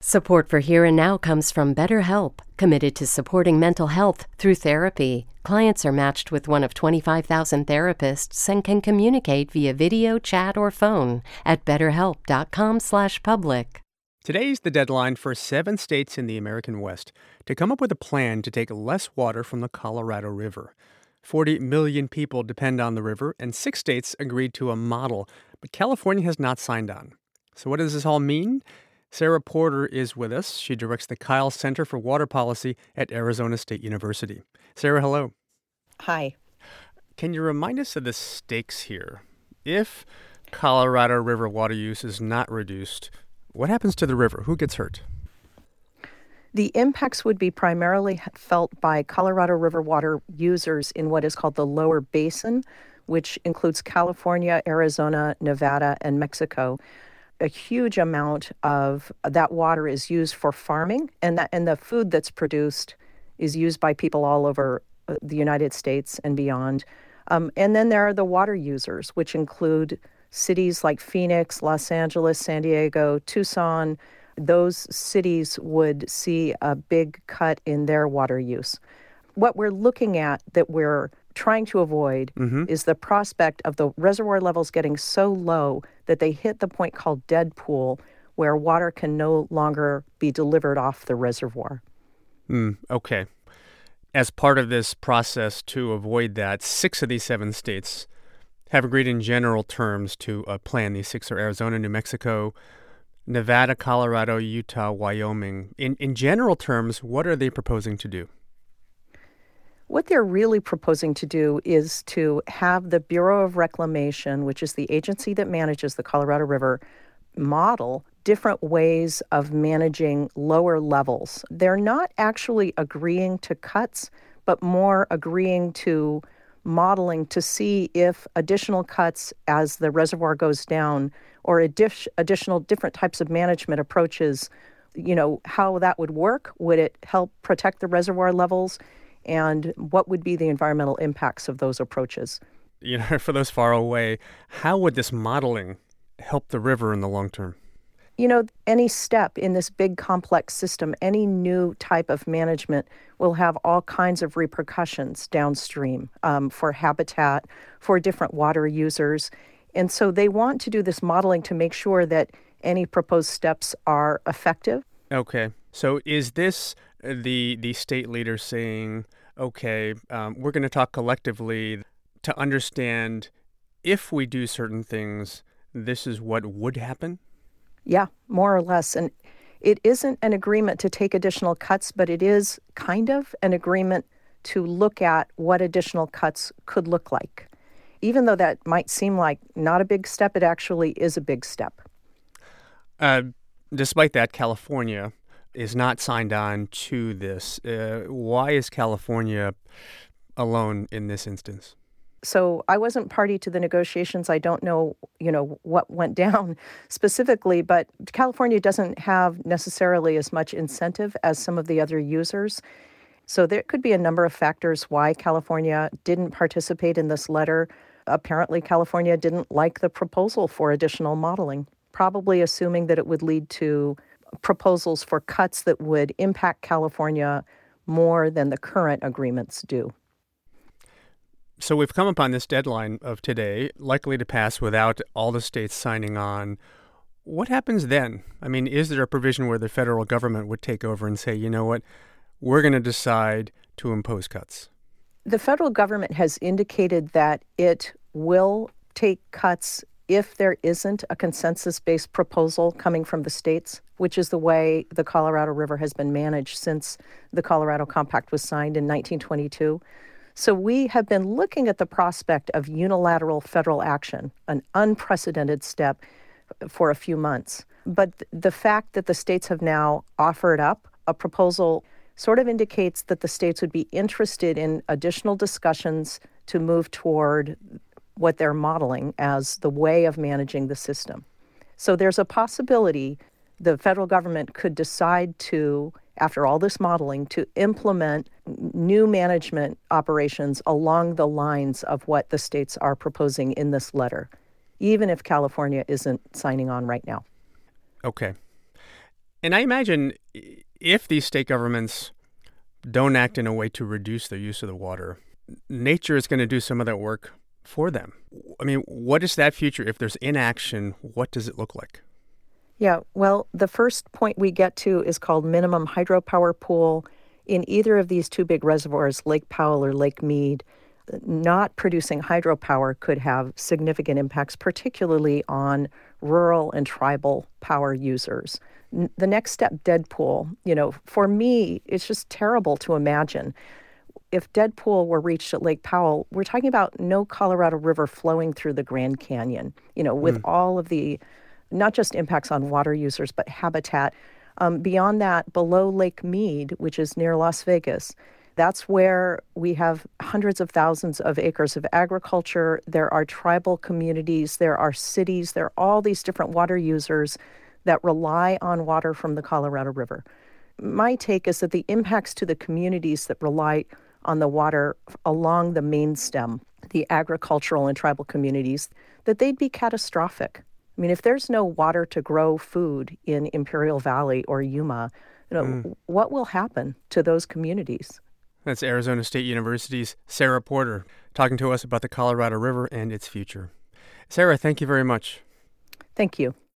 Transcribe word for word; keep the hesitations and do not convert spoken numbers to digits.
Support for Here and Now comes from BetterHelp, committed to supporting mental health through therapy. Clients are matched with one of twenty-five thousand therapists and can communicate via video, chat, or phone at betterhelp.com slash public. Today's the deadline for seven states in the American West to come up with a plan to take less water from the Colorado River. forty million people depend on the river, and six states agreed to a model, but California has not signed on. So what does this all mean? Sarah Porter is with us. She directs the Kyle Center for Water Policy at Arizona State University. Sarah, hello. Hi. Can you remind us of the stakes here? If Colorado River water use is not reduced, what happens to the river? Who gets hurt? The impacts would be primarily felt by Colorado River water users in what is called the lower basin, which includes California, Arizona, Nevada, and Mexico. A huge amount of that water is used for farming, and that and the food that's produced is used by people all over the United States and beyond. Um, and then there are the water users, which include cities like Phoenix, Los Angeles, San Diego, Tucson. Those cities would see a big cut in their water use. What we're looking at that we're trying to avoid mm-hmm. is the prospect of the reservoir levels getting so low that they hit the point called dead pool, where water can no longer be delivered off the reservoir. Mm, okay. As part of this process to avoid that, six of these seven states have agreed in general terms to a plan. These six are Arizona, New Mexico, Nevada, Colorado, Utah, Wyoming. In, in general terms, what are they proposing to do? What they're really proposing to do is to have the Bureau of Reclamation, which is the agency that manages the Colorado River, model different ways of managing lower levels. They're not actually agreeing to cuts, but more agreeing to modeling to see if additional cuts as the reservoir goes down or addi- additional different types of management approaches, you know, how that would work. Would it help protect the reservoir levels? And what would be the environmental impacts of those approaches? You know, for those far away, how would this modeling help the river in the long term? You know, any step in this big complex system, any new type of management will have all kinds of repercussions downstream um, for habitat, for different water users. And so they want to do this modeling to make sure that any proposed steps are effective. Okay. So is this the the state leaders saying, okay, um, we're going to talk collectively to understand if we do certain things, this is what would happen? Yeah, more or less. And it isn't an agreement to take additional cuts, but it is kind of an agreement to look at what additional cuts could look like. Even though that might seem like not a big step, it actually is a big step. Uh, despite that, California is not signed on to this. Uh, why is California alone in this instance? So I wasn't party to the negotiations. I don't know, you know, what went down specifically, but California doesn't have necessarily as much incentive as some of the other users. So there could be a number of factors why California didn't participate in this letter. Apparently, California didn't like the proposal for additional modeling, probably assuming that it would lead to proposals for cuts that would impact California more than the current agreements do. So we've come upon this deadline of today, likely to pass without all the states signing on. What happens then? I mean, is there a provision where the federal government would take over and say, you know what, we're going to decide to impose cuts? The federal government has indicated that it will take cuts if there isn't a consensus-based proposal coming from the states, which is the way the Colorado River has been managed since the Colorado Compact was signed in nineteen twenty-two. So we have been looking at the prospect of unilateral federal action, an unprecedented step for a few months. But the fact that the states have now offered up a proposal sort of indicates that the states would be interested in additional discussions to move toward what they're modeling as the way of managing the system. So there's a possibility the federal government could decide to, after all this modeling, to implement new management operations along the lines of what the states are proposing in this letter, even if California isn't signing on right now. Okay. And I imagine i- if these state governments don't act in a way to reduce their use of the water, nature is going to do some of that work for them. I mean, what is that future? If there's inaction, what does it look like? Yeah, well, the first point we get to is called minimum hydropower pool. In either of these two big reservoirs, Lake Powell or Lake Mead, not producing hydropower could have significant impacts, particularly on rural and tribal power users. N- The next step, dead pool, you know, for me, it's just terrible to imagine. If dead pool were reached at Lake Powell, we're talking about no Colorado River flowing through the Grand Canyon, you know, with Mm. all of the not just impacts on water users, but habitat. Um, beyond that, below Lake Mead, which is near Las Vegas, that's where we have hundreds of thousands of acres of agriculture. There are tribal communities, there are cities, there are all these different water users that rely on water from the Colorado River. My take is that the impacts to the communities that rely on the water along the main stem, the agricultural and tribal communities, that they'd be catastrophic. I mean, if there's no water to grow food in Imperial Valley or Yuma, you know, Mm. what will happen to those communities? That's Arizona State University's Sarah Porter talking to us about the Colorado River and its future. Sarah, thank you very much. Thank you.